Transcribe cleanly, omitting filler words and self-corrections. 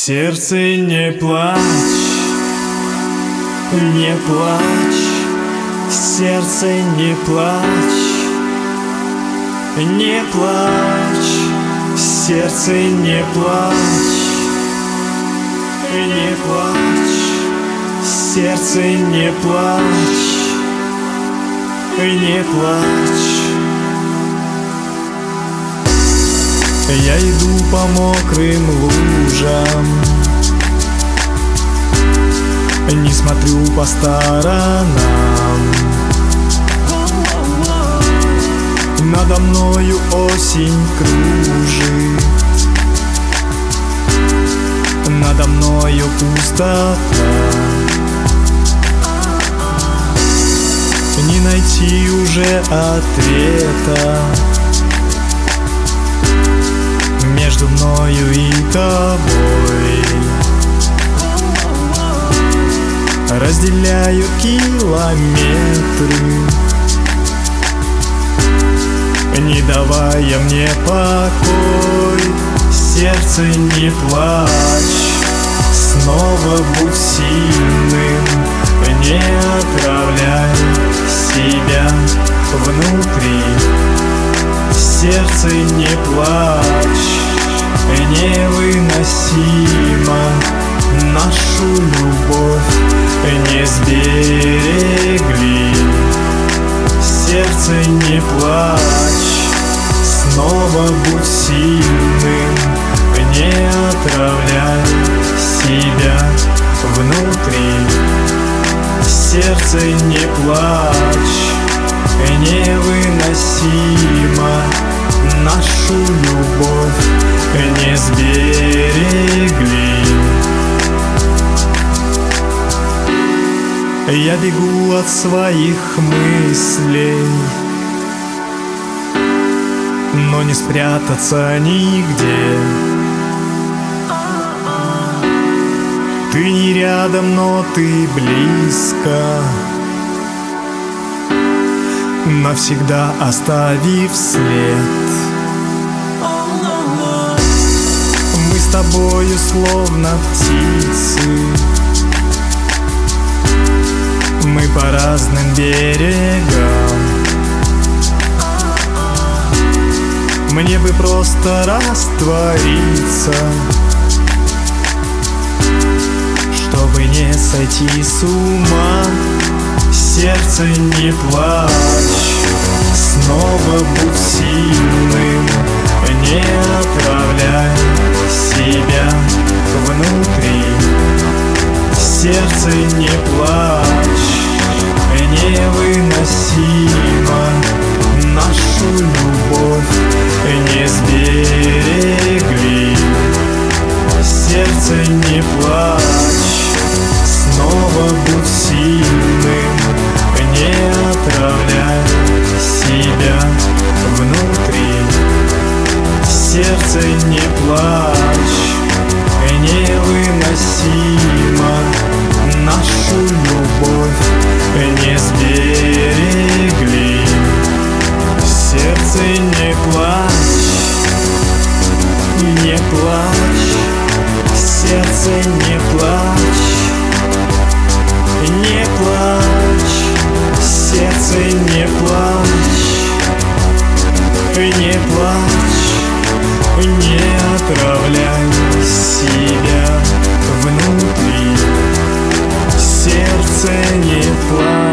Сердце, не плачь, не плачь, сердце, не плачь, не плачь, сердце, не плачь, не плачь, сердце, не плачь, не плачь. Я иду по мокрым лужам, не смотрю по сторонам. Надо мною осень кружит, надо мною пустота. Не найти уже ответа между мною и тобой. Разделяют километры, не давая мне покой. Сердце, не плачь, снова будь сильным, не отравляй себя внутри. Сердце, не плачь, невыносимо нашу любовь не сберегли. Сердце, не плачь, снова будь сильным, не отравляй себя внутри. Сердце, не плачь, невыносимо нашу любовь не сберегли. Я бегу от своих мыслей, но не спрятаться нигде. Ты не рядом, но ты близко, навсегда оставив след. Мы с тобою словно птицы, мы по разным берегам. Мне бы просто раствориться, чтобы не сойти с ума. Сердце, не плачь, снова будь сильным, не отравляй себя внутри. Сердце, не плачь, невыносимо нашу любовь не сберегли. Сердце, не плачь, снова будь сильным, не отравляй себя внутри. Сердце, не плачь, невыносимо нашу любовь не сберегли. Сердце, не плачь, не плачь, сердце, не плачь, не плачь, сердце, не плачь, не плачь, не отравляй себя внутри. Сердце, не плачь.